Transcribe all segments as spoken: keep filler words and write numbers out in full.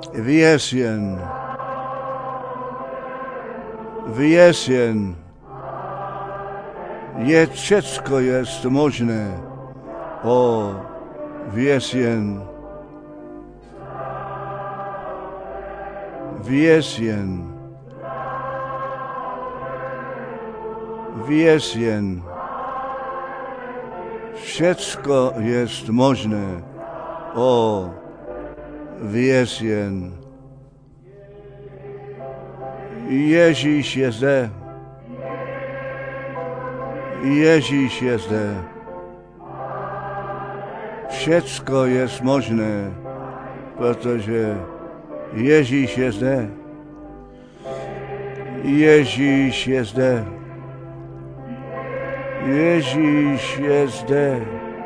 Věřen. Věřen. Je všecko jest možné. O, věřen. Věřen. Věřen. Všecko jest možné. O, věřen. Ježíš je zde. Ježíš je zde. Všecko je možné, protože Ježíš je zde. Ježíš je zde. Ježíš je zde.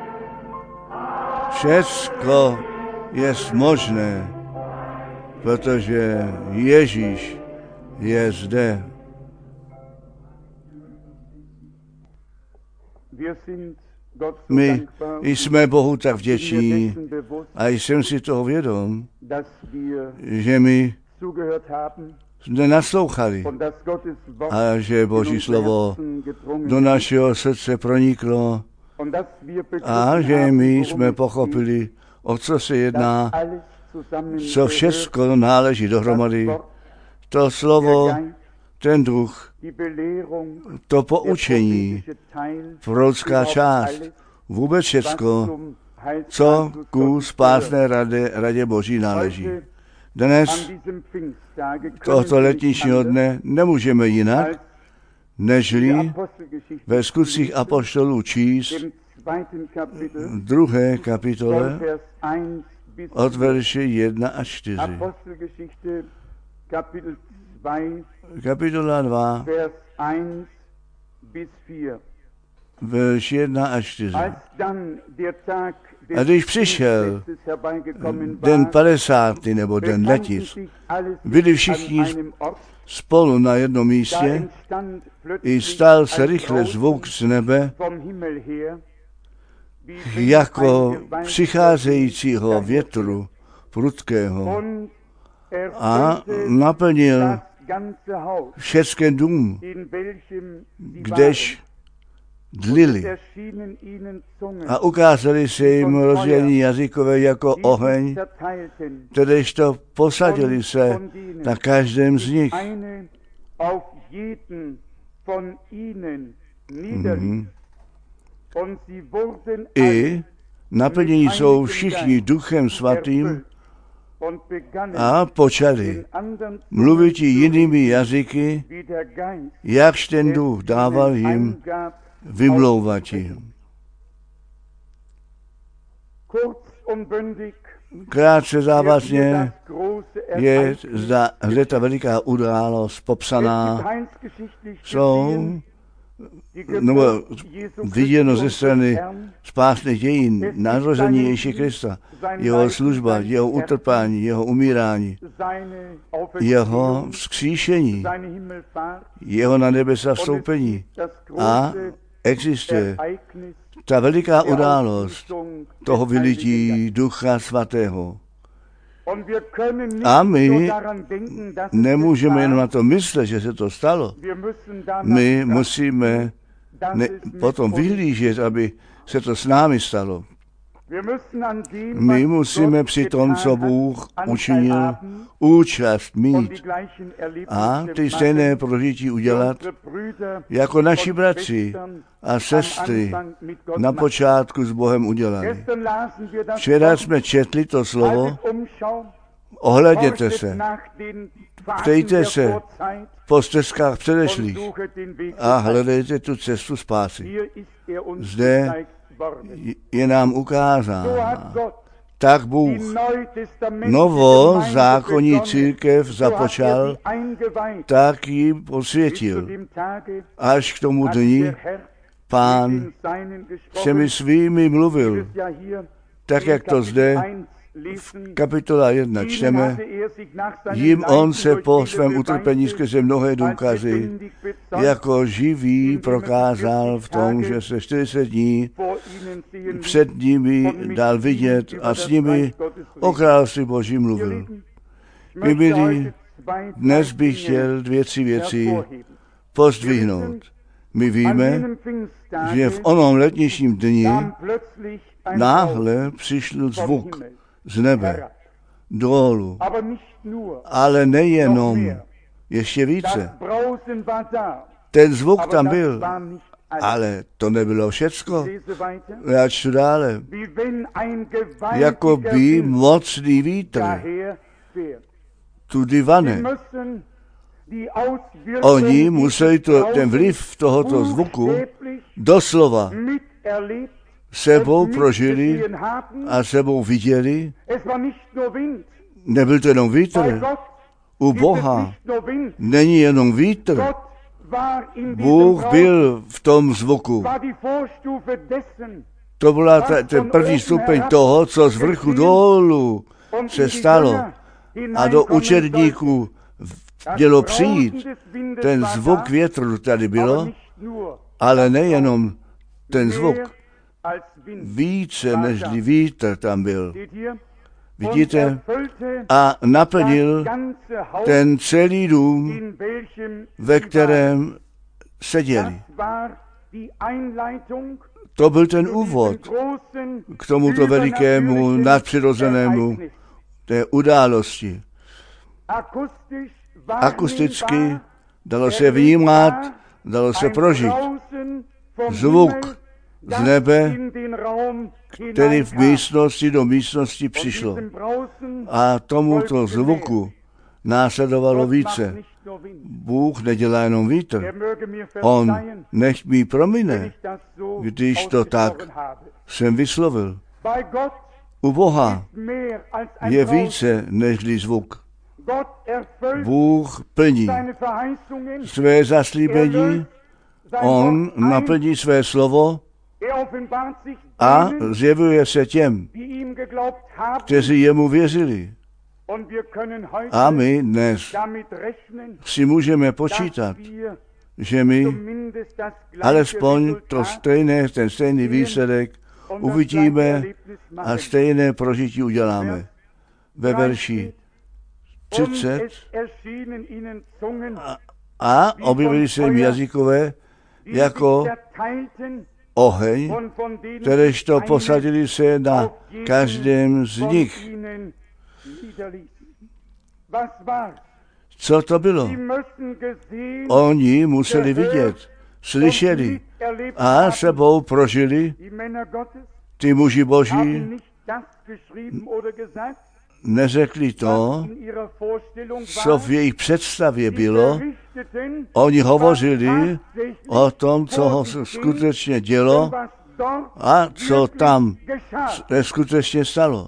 Všecko je možné, protože Ježíš je zde. My jsme Bohu tak vděční a jsem si toho vědom, že my jsme naslouchali a že Boží slovo do našeho srdce proniklo a že my jsme pochopili, o co se jedná, co všechno náleží dohromady. To slovo, ten duch, to poučení, prorocká část, vůbec všecko, co ku spásné radě, radě Boží náleží. Dnes, tohoto letničního dne, nemůžeme jinak, nežli ve skutcích apoštolů číst v druhé kapitole od verše jedna až čtyři. Kapitola dva, verš jedna až čtyři. A když přišel den padesátý nebo den letic, byli všichni spolu na jednom místě, i stal se rychle zvuk z nebe, jako přicházejícího větru prudkého, a naplnil všechen dům, kdež dlili. A ukázali se jim rozdělení jazykové jako oheň, kteréž to posadili se na každém z nich. Mm-hmm. I naplnění jsou všichni Duchem Svatým a počali mluvit jinými jazyky, jakž ten duch dával jim vymlouvat jim. Krátce závazně je zde ta veliká událost popsaná. Jsou nebo viděno ze strany spásných dějin, narození Ježíše Krista, jeho služba, jeho utrpání, jeho umírání, jeho vzkříšení, jeho na nebesa vstoupení. A existuje ta veliká událost toho vylití Ducha Svatého. A my nemůžeme jen na to myslet, že se to stalo. My musíme ne, potom vyhlížet, aby se to s námi stalo. My musíme při tom, co Bůh učinil, účast mít a ty stejné prožití udělat, jako naši bratři a sestry na počátku s Bohem udělali. Včera jsme četli to slovo, ohleděte se, ptejte se po stezkách předešlých a hledejte tu cestu spásy. Zde je nám ukázána. Tak Bůh novou zákonní církev započal, tak ji posvětil. Až k tomu dni Pán všemi svými mluvil, tak jak to zde v kapitola jedna čteme, jim on se po svém utrpení skrze mnohé důkazy jako živý prokázal v tom, že se čtyřicet dní před nimi dal vidět a s nimi o království Boží mluvil. My milí, dnes bych chtěl dvě, tři věci pozdvihnout. My víme, že v onom letničním dni náhle přišel zvuk z nebe dolů, ale nejenom, ještě více. Ten zvuk tam byl, ale to nebylo všecko. Já čtu dále. Jako by mocný vítr tudy vane. Oni museli to, ten vliv tohoto zvuku doslova sebou prožili a sebou viděli. Nebyl to jenom vítr. U Boha není jenom vítr. Bůh byl v tom zvuku. To byla ta, ten první stupeň toho, co z vrchu dolů se stalo. A do učedníků mělo přijít. Ten zvuk větru tady bylo, ale nejenom ten zvuk. Více než vítr tam byl. Vidíte? A naplnil ten celý dům, ve kterém seděli. To byl ten úvod k tomuto velikému nadpřirozenému té události. Akusticky dalo se vnímat, dalo se prožít zvuk z nebe, který v místnosti do místnosti přišlo. A tomuto zvuku následovalo více. Bůh nedělá jenom vítr. On nech mi promine, když to tak jsem vyslovil. U Boha je více nežli zvuk. Bůh plní své zaslíbení, on naplní své slovo a zjevuje se těm, kteří jemu věřili. A my dnes si můžeme počítat, že my alespoň to stejné, ten stejný výsledek uvidíme a stejné prožití uděláme. Ve verši třicet a, a objevili se jim jazykové jako oheň, kteréžto posadili se na každém z nich. Co to bylo? Oni museli vidět, slyšeli a sebou prožili ty muži Boží, neřekli to, co v jejich představě bylo. Oni hovořili o tom, co ho skutečně dělo a co tam se skutečně stalo.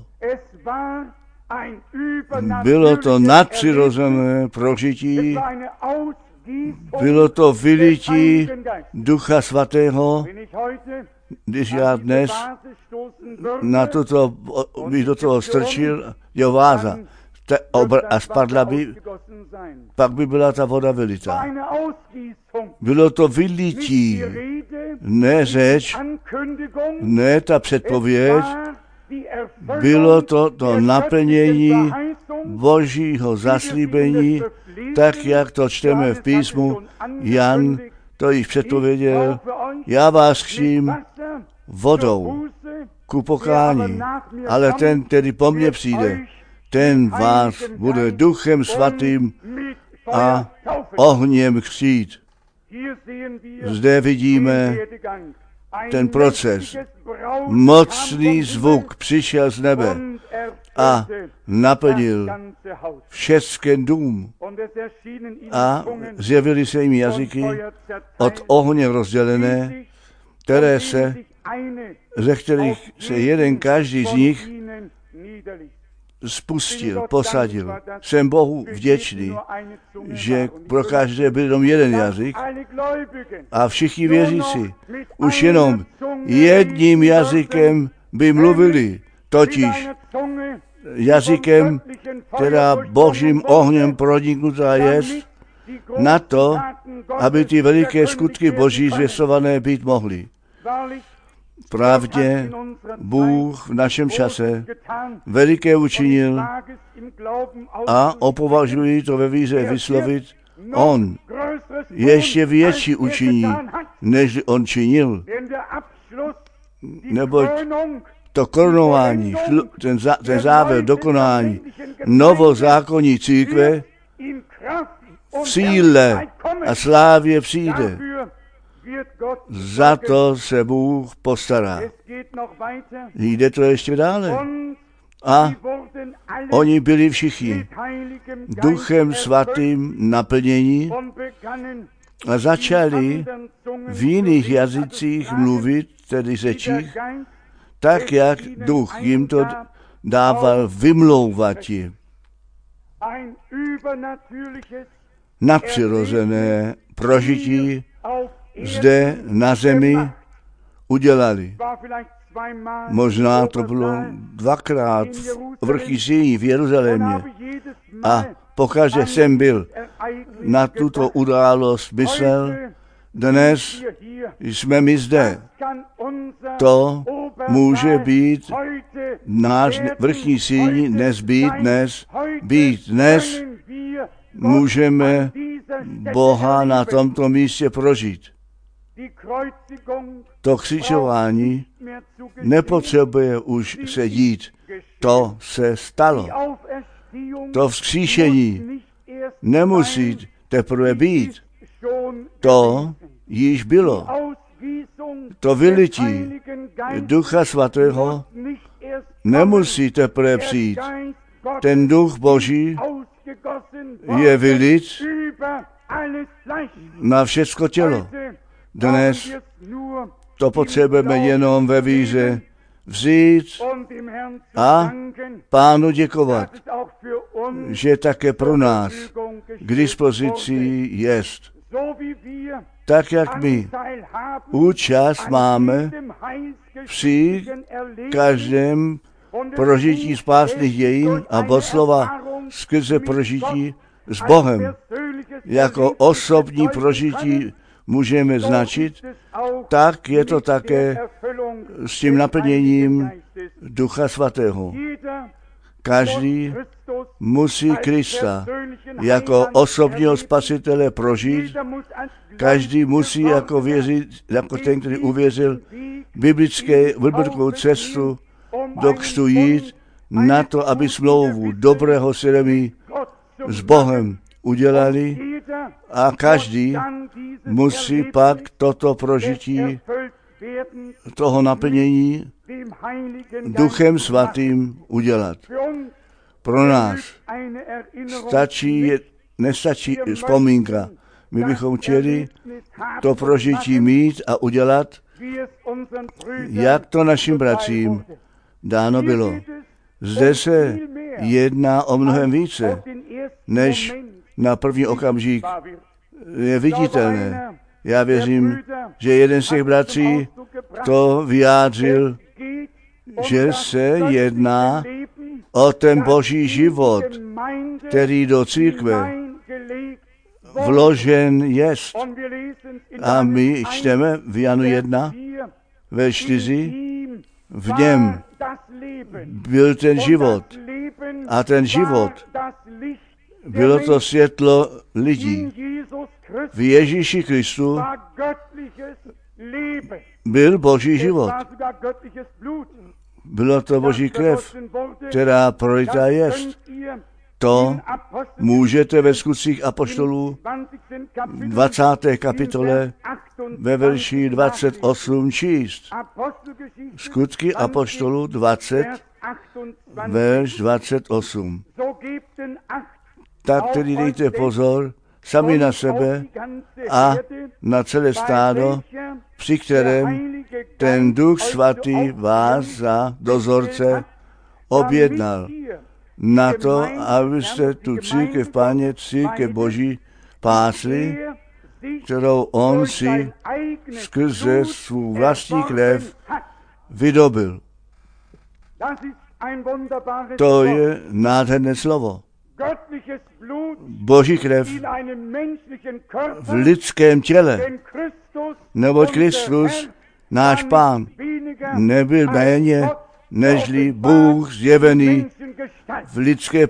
Bylo to nadpřirozené prožití, bylo to vylití Ducha Svatého. Když já dnes na toto, bych do toho strčil, jo, váza, a spadla by, pak by byla ta voda vylitá. Bylo to vylití, ne řeč, ne ta předpověď, bylo to to naplnění Božího zaslíbení, tak jak to čteme v písmu. Jan to již předpověděl, já vás chřím vodou ku pokání, ale ten, který po mně přijde, ten vás bude Duchem Svatým a ohněm křtít. Zde vidíme ten proces. Mocný zvuk přišel z nebe a naplnil všecken dům. A zjevily se jim jazyky od ohně rozdělené, které se, ze kterých se jeden každý z nich spustil, posadil. Jsem Bohu vděčný, že pro každé byl jenom jeden jazyk a všichni věřící už jenom jedním jazykem by mluvili, totiž jazykem, která Božím ohněm proniknutá je, na to, aby ty veliké skutky Boží zvěstované být mohly. Pravdě Bůh v našem čase veliké učinil a opovažuji to ve víře vyslovit, on ještě větší učiní, než on činil. Neboť to korunování, ten, zá, ten závěr dokonání novozákonní církve v síle a slávě přijde. Za to se Bůh postará. Jde to ještě dále. A oni byli všichni Duchem Svatým naplnění a začali v jiných jazycích mluvit, tedy řečích, tak, jak Duch jim to dával vymlouvati. Nadpřirozené prožití zde na zemi udělali. Možná to bylo dvakrát v vrchní síni v Jeruzalémě. A pokaždé jsem byl na tuto událost myslel, dnes jsme my zde. To může být náš vrchní síň, dnes být, dnes být, dnes můžeme Boha na tomto místě prožít. To křižování nepotřebuje už se dít. To se stalo. To vzkříšení nemusí teprve být. To již bylo. To vylití Ducha Svatého nemusí teprve přijít. Ten Duch Boží je vylit na všecko tělo. Dnes to potřebujeme jenom ve víře vzít a Pánu děkovat, že také pro nás k dispozici jest. Tak, jak my účast máme při každém prožití spásných dějin a Božslova skrze prožití s Bohem. Jako osobní prožití můžeme značit, tak je to také s tím naplněním Ducha Svatého. Každý musí Krista jako osobního spasitele prožít. Každý musí jako věřit, jako ten, který uvěřil biblické, biblickou cestu do křtu jít na to, aby smlouvu dobrého svědomí s Bohem udělali a každý musí pak toto prožití toho naplnění Duchem Svatým udělat. Pro nás stačí, nestačí vzpomínka. My bychom chtěli to prožití mít a udělat, jak to našim bratřím dáno bylo. Zde se jedná o mnohem více, než na první okamžik je viditelné. Já věřím, že jeden z těch bratří to vyjádřil, že se jedná o ten Boží život, který do církve vložen jest. A my čteme v Janu jedna, ve čtyři, v něm byl ten život. A ten život bylo to světlo lidí. V Ježíši Kristu byl Boží život. Bylo to Boží krev, která prolitá jest. To můžete ve Skutcích apoštolů dvacáté kapitole ve verši dvacet osm číst. Skutky apoštolů dvacet, verš dvacet osm. Tak tedy dejte pozor sami na sebe a na celé stádo, při kterém ten Duch Svatý vás za dozorce objednal na to, abyste tu církev Páně, církev Boží pásli, kterou on si skrze svou vlastní krev vydobil. To je nádherné slovo. Boží krev v lidském těle, neboť Kristus, náš Pán, nebyl méně nežli Bůh zjevený v lidské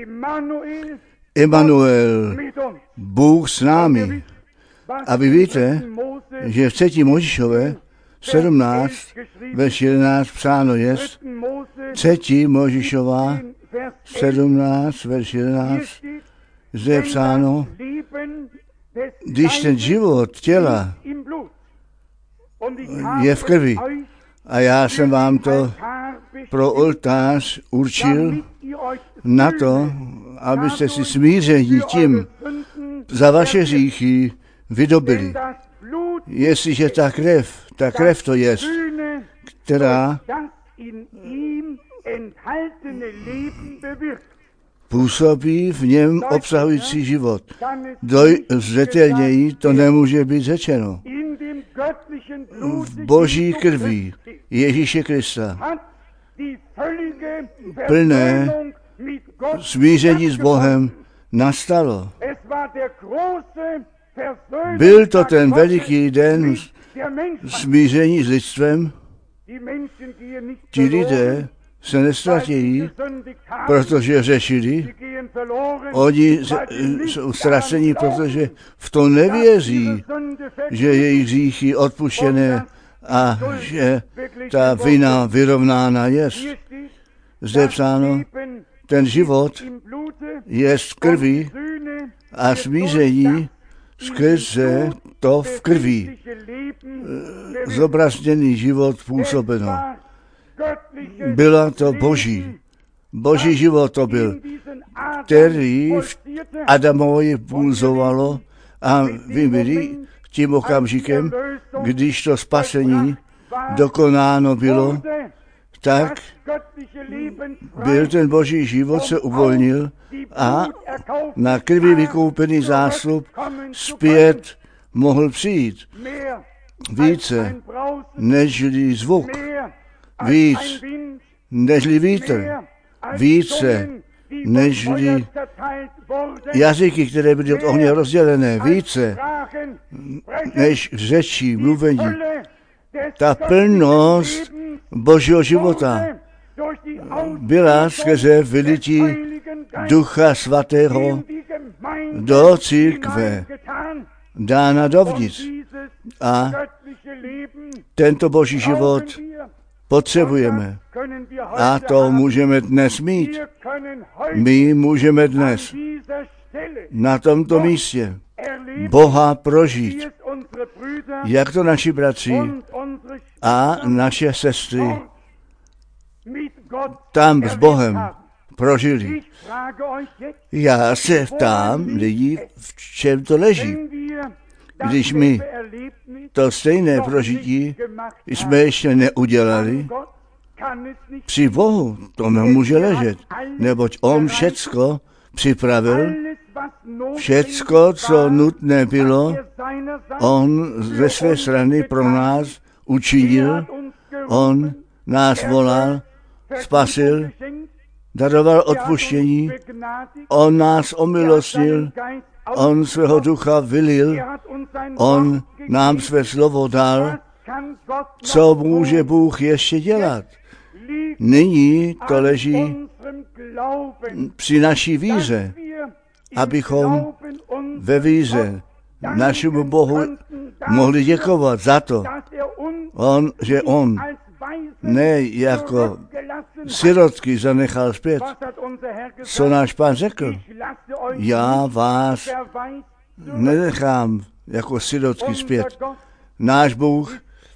Emanuel, Bůh s námi. A vy víte, že v třetí Mojžíšové sedmnáct, verš jedenáct psáno jest, třetí Mojžíšová sedmnáct, verš jedenáct, zde je psáno, když ten život těla je v krvi, a já jsem vám to pro oltář určil na to, abyste si smíření tím za vaše hříchy vydobili. Jestliže ta krev, ta krev to je, která působí v něm obsahující život. Doj zřetelněji to nemůže být řečeno. V boží krvi Ježíše Krista plné smíření s Bohem nastalo. Byl to ten veliký den smíření s lidstvem. Ti lidé se nestratí, protože řešili. Oni jsou ztracení, protože v to nevěří, že jejich hříchy odpuštěné a že ta vina vyrovnána je. Zde je psáno, ten život je z krvi a smíření skrze to v krvi zobrazněný život působeno. Byla to boží. Boží život to byl, který v Adamovi pulzovalo a vy byli tím okamžikem, když to spasení dokonáno bylo, tak byl ten boží život se uvolnil a na krvi vykoupený zástup zpět mohl přijít. Více nežli zvuk, víc nežli vítr, více nežli jazyky, které byly od ohně rozdělené, více než řečí, mluvení. Ta plnost božího života byla skrze vylití Ducha Svatého do církve dána dovnitř. A tento boží život potřebujeme. A to můžeme dnes mít. My můžeme dnes na tomto místě Boha prožít. Jak to naši bratři a naše sestry tam s Bohem prožili. Já se ptám lidí, v čem to leží. Když my to stejné prožití jsme ještě neudělali, při Bohu to nemůže ležet, neboť On všecko připravil, všecko, co nutné bylo, On ze své strany pro nás učinil, On nás volal, spasil, daroval odpuštění, On nás omilostnil, On svého ducha vylil, On nám své slovo dal. Co může Bůh ještě dělat? Nyní to leží při naší víře, abychom ve víře našemu Bohu mohli děkovat za to, on, že On ne jako sirotky zanechal zpět. Co náš Pán řekl? Já vás nenechám jako sirotky zpět. Náš Bůh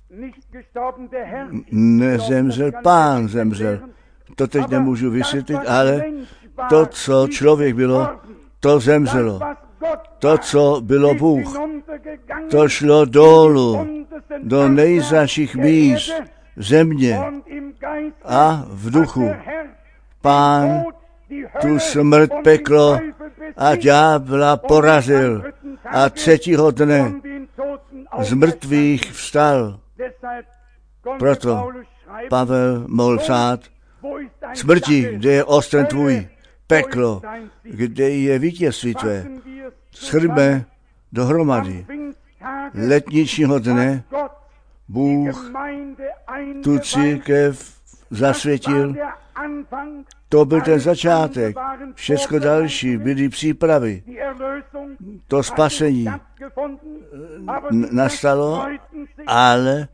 nezemřel, Pán zemřel. To teď nemůžu vysvětlit, ale to, co člověk bylo, to zemřelo. To, co bylo Bůh, to šlo dolů do nejzaších míst země a v duchu. Pán tu smrt, peklo a ďábla porazil a třetího dne z mrtvých vstal. Proto Pavel mohl psát, smrti, kde je osten tvůj, peklo, kde je vítězství tvé. Shrňme dohromady letničního dne Bůh tu církev zasvětil. To byl ten začátek. Všecko další byly přípravy. To spasení nastalo, ale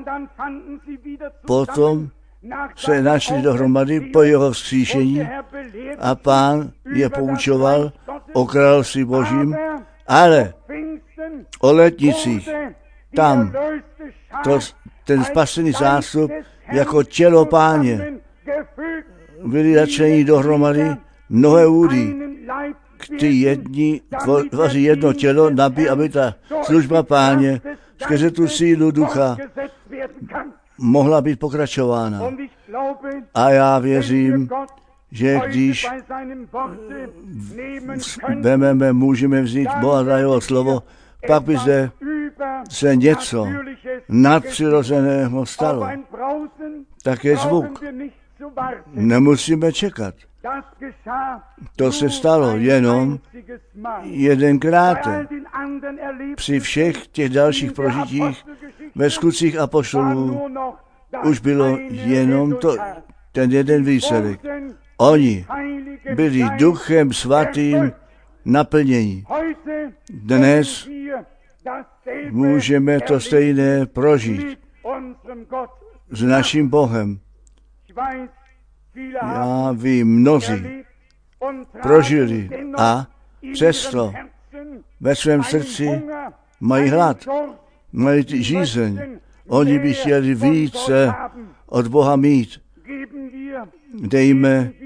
potom se našli dohromady po jeho vzkříšení a Pán je poučoval o království Božím, ale o letnicích tam to, ten spasený zástup jako tělo Páně byli začlení dohromady mnohé údy, kteří jedni tvoří jedno tělo, nabí, aby ta služba Páně skrze tu sílu ducha mohla být pokračována. A já věřím, že když vememe, můžeme vzít Boha za jeho slovo, pak by zde se něco nadpřirozeného stalo. Také zvuk. Nemusíme čekat. To se stalo jenom jedenkrát. Při všech těch dalších prožitích ve skutcích apoštolů už bylo jenom to, ten jeden výsledek. Oni byli Duchem Svatým naplnění. Dnes můžeme to stejné prožít s naším Bohem. Já vím, mnozí prožili a přesto ve svém srdci mají hlad, mají žízeň. Oni by chtěli více od Boha mít. Dejme,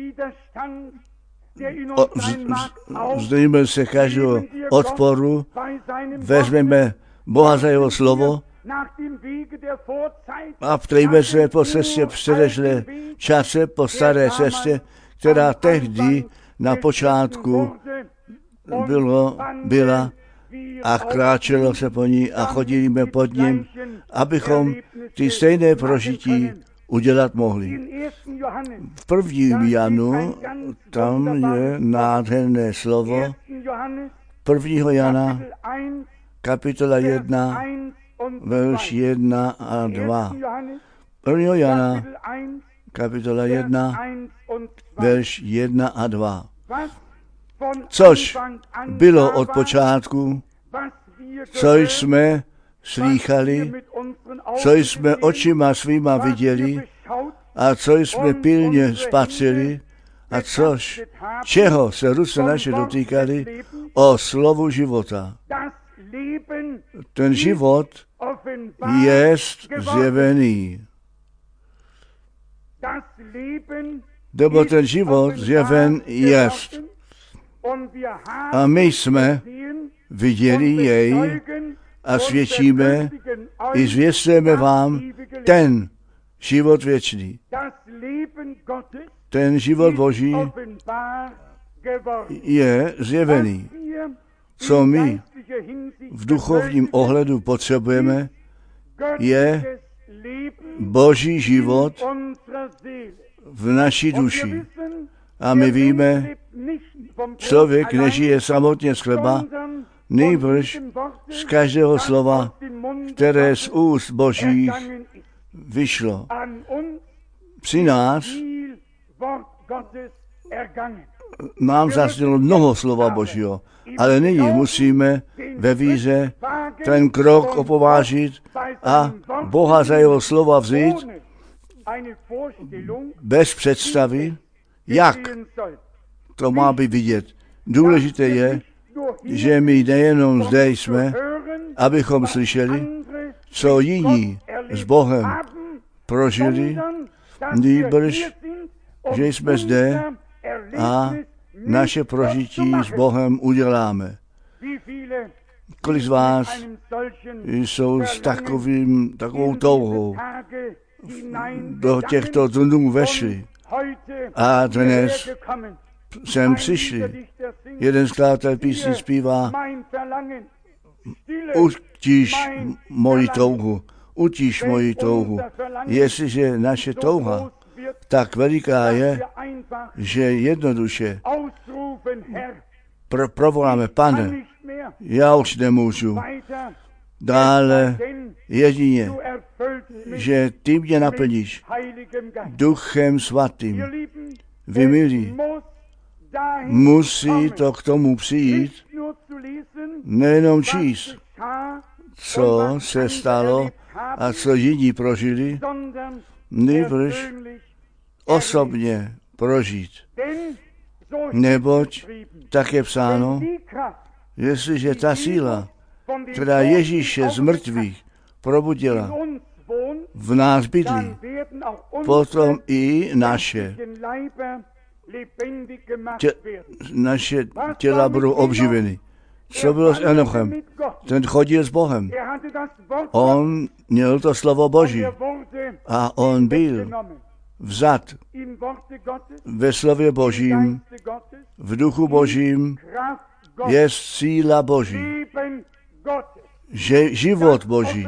o, z, z, zdejme se každého odporu, vezmeme Boha za jeho slovo a ptejme se po cestě předešlé čase, po staré cestě, která tehdy na počátku bylo, byla a kráčelo se po ní a chodíme pod ním, abychom ty stejné prožití udělat mohli. V prvním Janu tam je nádherné slovo. Prvního Jana, kapitola jedna, verš jedna a dva. Prvního Jana, kapitola jedna, verš jedna a dva. Což bylo od počátku, co jsme slýchali, co jsme očima svýma viděli a co jsme pilně spatřili a což, čeho se ruce naše dotýkali, o slovu života. Ten život jest zjevený. Nebo ten život zjeven jest. A my jsme viděli jej a svědčíme i zvěstujeme vám ten život věčný. Ten život Boží je zjevený. Co my v duchovním ohledu potřebujeme, je Boží život v naší duši. A my víme, člověk nežije samotně z chleba, nýbrž z každého slova, které z úst Božích vyšlo. Při nás nám zaznělo mnoho slova Božího, ale nyní musíme ve víře ten krok opovážit a Boha za jeho slova vzít bez představy, jak to má být vidět. Důležité je, že my nejenom zde jsme, abychom slyšeli, co jiní s Bohem prožili, nýbrž, že jsme zde a naše prožití s Bohem uděláme. Kolik z vás jsou s takovým, takovou touhou do těchto dnů vešli a dnes sem přišli. Jeden skladatel písní zpívá: Utiš moji touhu, utiš moji touhu. Jestliže naše touha tak veliká je, že jednoduše pr- provoláme: Pane, já už nemůžu Dále jedině, že ty mě naplníš Duchem Svatým. Vy milí, musí to k tomu přijít, nejenom číst, co se stalo a co jiní prožili, nýbrž osobně prožít. Neboť tak je psáno, jestliže ta síla, která Ježíše z mrtvých probudila, v nás bydlí, potom i naše, tě, naše těla budou obživeny. Co bylo s Enochem? Ten chodil s Bohem. On měl to slovo Boží a on byl vzat ve slově Božím, v duchu Božím je síla Boží, že život Boží,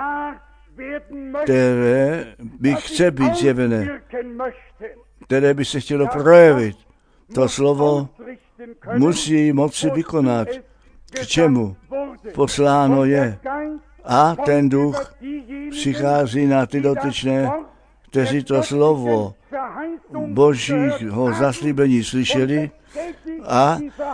které by chce být zjevené, které by se chtělo projevit. To slovo musí moci vykonat. K čemu posláno je. A ten duch přichází na ty dotyčné, kteří to slovo Božího zaslíbení slyšeli a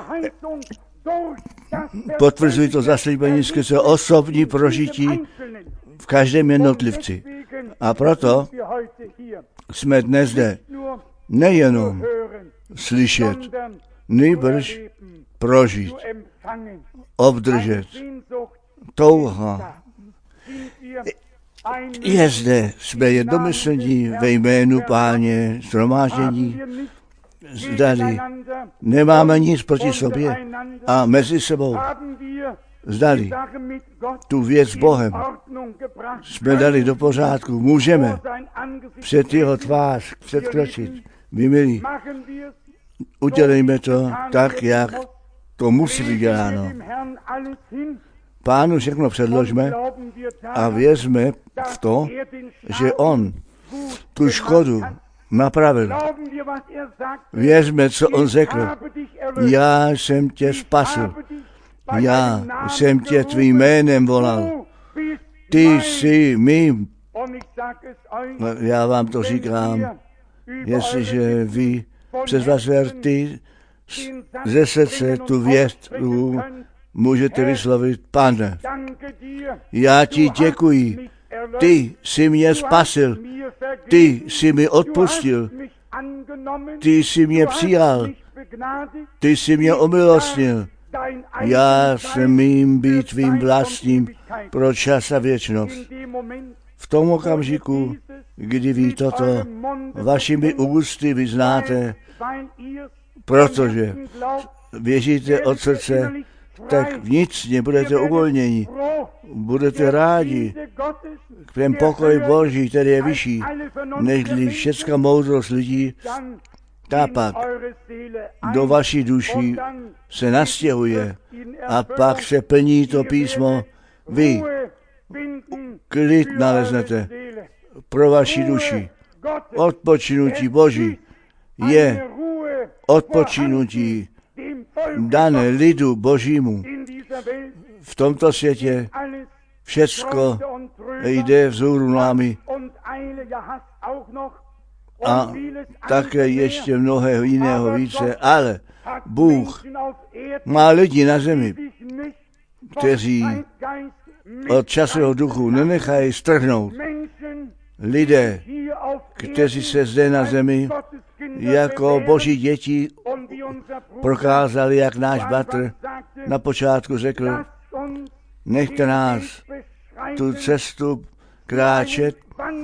potvrzují to zaslíbení skrze osobní prožití v každém jednotlivci. A proto jsme dnes zde nejenom slyšet, nýbrž prožít, obdržet. Touha je zde, jsme jednomyslní ve jménu Páně, shromáždění, zdali nemáme nic proti sobě a mezi sebou zdali tu věc s Bohem jsme dali do pořádku, můžeme před jeho tvář předkročit. Vy milí, udělejme to tak, jak to musí být děláno. Pánu všechno předložme a věřme v to, že on tu škodu napravil. Věřme, co on řekl. Já jsem tě spasil. Já jsem tě tvým jménem volal. Ty jsi mým. Já vám to říkám, jestliže vy přes vaše rty ze srdce tu větu můžete vyslovit: Pane, já ti děkuji, ty jsi mě spasil, ty jsi mi odpustil, ty jsi mě přijal, ty jsi mě omilostnil, já smím být tvým vlastním pro čas a věčnost. V tom okamžiku, kdy vy toto vašimi ústy vyznáte, protože věříte od srdce, tak vnitřně budete uvolněni, budete rádi k těm pokoji Boží, který je vyšší, nežli všecká moudrost lidí, ta pak do vaší duší se nastěhuje a pak se plní to písmo. Vy klid naleznete pro vaši duši. Odpočinutí Boží je odpočinutí dané lidu Božímu. V tomto světě všecko jde vzhůru námi a také ještě mnohého jiného více, ale Bůh má lidi na zemi, kteří od časového duchu nenechají strhnout. Lidé, kteří se zde na zemi jako Boží děti prokázali, jak náš bratr na počátku řekl: nechte nás tu cestu kráčet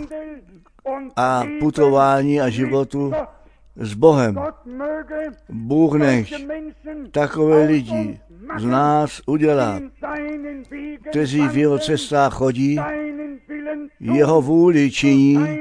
a putování a životu s Bohem. Bůh nech takové lidi z nás udělá, kteří v jeho cestách chodí, jeho vůli činí,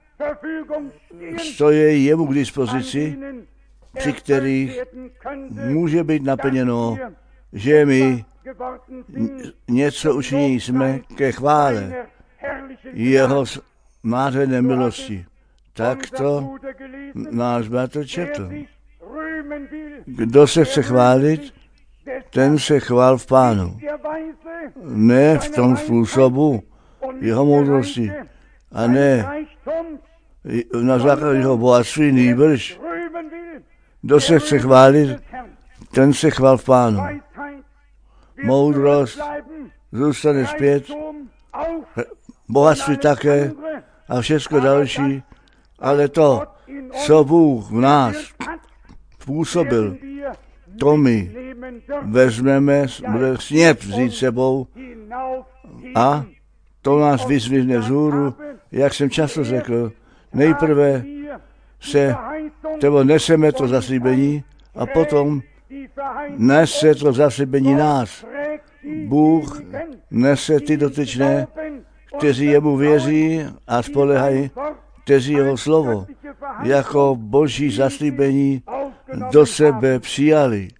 stojí jemu k dispozici, při kterých může být naplněno, že my něco učinění jsme ke chvále jeho nádherné milosti. Tak to náš bratr četl. Kdo se chce chválit, ten se chvál v Pánu. Ne v tom způsobu jeho moudrosti a ne na základě jeho bohatství, nýbrž. Kdo se chce chválit, ten se chvál v Pánu. Moudrost zůstane zpět, bohatství také a všechno další, ale to, co Bůh v nás působil, to my vezmeme, bude snět vzít sebou a to nás vyzvihne vzhůru, jak jsem často řekl. Nejprve se tebo neseme to zaslíbení a potom nese to zaslíbení nás. Bůh nese ty dotyčné, kteří jemu věří a spolehají, kteří jeho slovo jako boží zaslíbení do sebe přijali.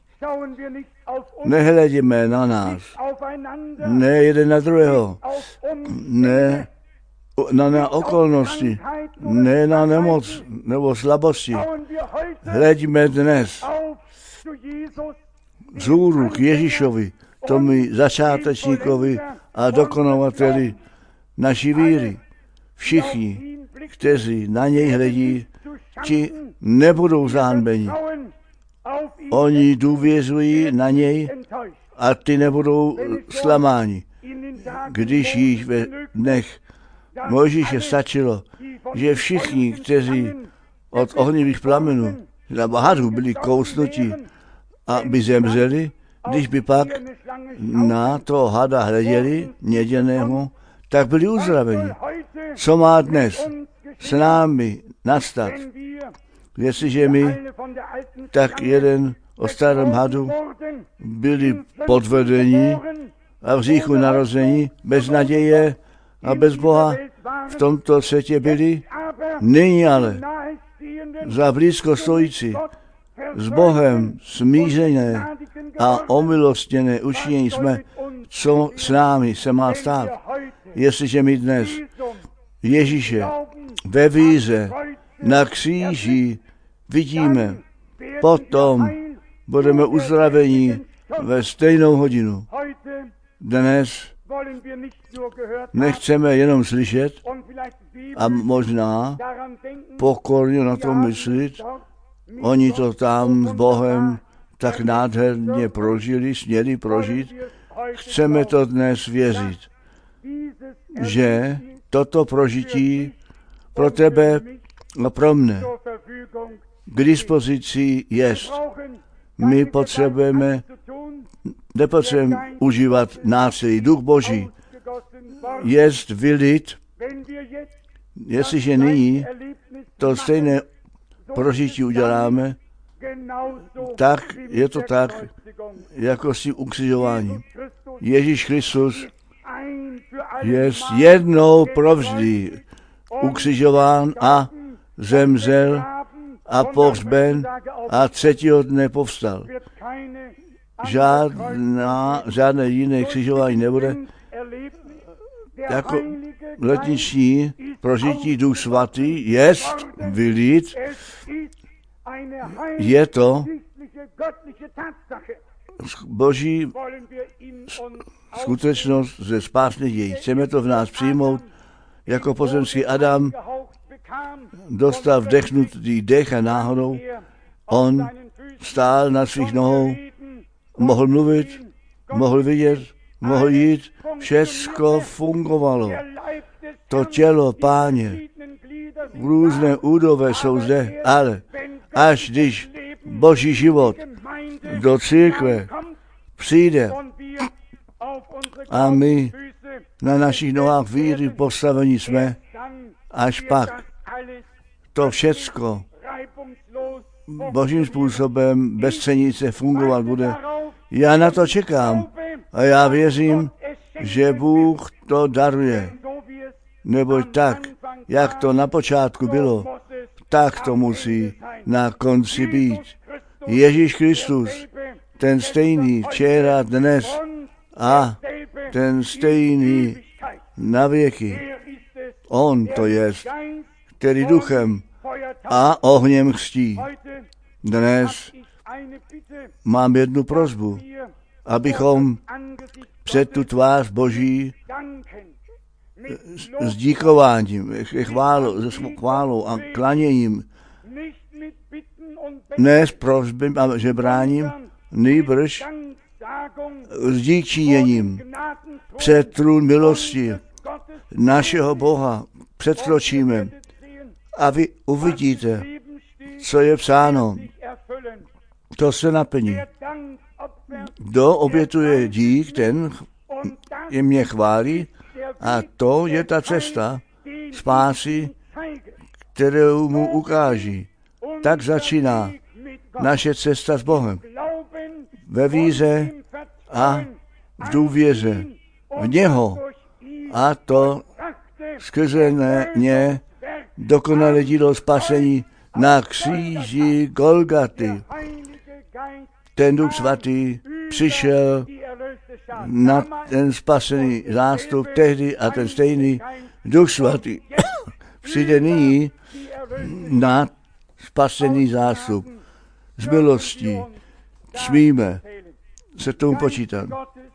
Nehledíme na nás, ne jeden na druhého, ne na, na okolnosti, ne na nemoc nebo slabosti. Hleďme dnes vzhůru k Ježíšovi, tomu začátečníkovi a dokonavateli naší víry. Všichni, kteří na něj hledí, ti nebudou zahanbeni. Oni důvěřují na něj a ty nebudou zklamáni. Když již ve dnech Mojžíše stačilo, že všichni, kteří od ohnivých plamenů na hadů byli kousnutí a by zemřeli, když by pak na to hada hleděli, měděného, tak byli uzdraveni. Co má dnes s námi nastat? Jestliže my, tak jeden o starém hadu, byli podvedeni a v hříchu narození, bez naděje a bez Boha v tomto světě byli, nyní ale za blízko stojící, s Bohem smířené a omilostněné učinění jsme, co s námi se má stát. Jestliže my dnes Ježíše ve víře na kříži vidíme, potom budeme uzdraveni ve stejnou hodinu. Dnes nechceme jenom slyšet a možná pokorně na to myslit. Oni to tam s Bohem tak nádherně prožili, směli prožít. Chceme to dnes věřit, že toto prožití pro tebe a pro mne k dispozici jest. My potřebujeme, nepotřebujeme užívat násilí. Duch Boží jest vylit, jestliže nyní to stejné prožití uděláme, tak je to tak, jako si ukřižování. Ježíš Kristus je jednou provždy ukřižován a zemřel a pohřben a třetího dne povstal. Žádná, žádné jiné křižování nebude. Jako letniční prožití Duch Svatý jest vylít, je to boží skutečnost ze spásných dějí. Chceme to v nás přijmout, jako pozemský Adam dostal vdechnutý dech a náhodou on stál na svých nohou, mohl mluvit, mohl vidět, mohl jít, všecko fungovalo. To tělo Páně, různé údové jsou zde, ale až když boží život do církve přijde a my na našich nohách víry postavení jsme, až pak to všecko božím způsobem bez cenice fungovat bude. Já na to čekám a já věřím, že Bůh to daruje. Neboť tak, jak to na počátku bylo, tak to musí na konci být. Ježíš Kristus, ten stejný včera, dnes a ten stejný na věky. On to je, který duchem a ohněm křtí. Dnes mám jednu prosbu, abychom před tu tvář Boží s díkováním, chválou, se chválou a klaněním, ne s prosbím a žebráním, nýbrž s díkčiněním před trůn milosti našeho Boha předkročíme a vy uvidíte, co je psáno. To se naplní. Kdo obětuje dík, ten je mě chválí a to je ta cesta spásy, kterou mu ukáží. Tak začíná naše cesta s Bohem. Ve víře a v důvěře v něho. A to skrze ně dokonalé dílo spasení na kříži Golgaty. Ten Duch Svatý přišel na ten spasený zástup tehdy a ten stejný Duch Svatý přijde nyní na spasený zástup z milostí. Smíme se tomu počítat.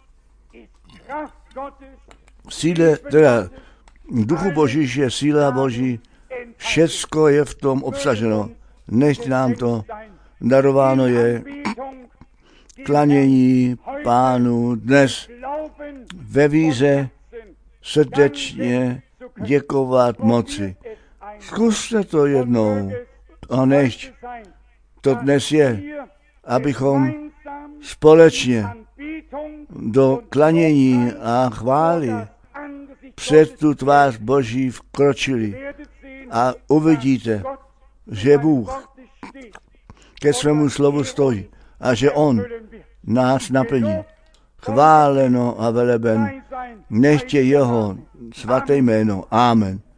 Síle, teda v duchu Boží je síla Boží, všecko je v tom obsaženo. Nechť nám to darováno je klanění Pánu dnes ve víře srdečně děkovat moci. Zkuste to jednou a nechť to dnes je, abychom společně do klanění a chvály před tu tvář Boží vkročili a uvidíte, že Bůh ke svému slovu stojí a že On nás naplní. Chváleno a veleben, nechť je jeho svaté jméno. Amen.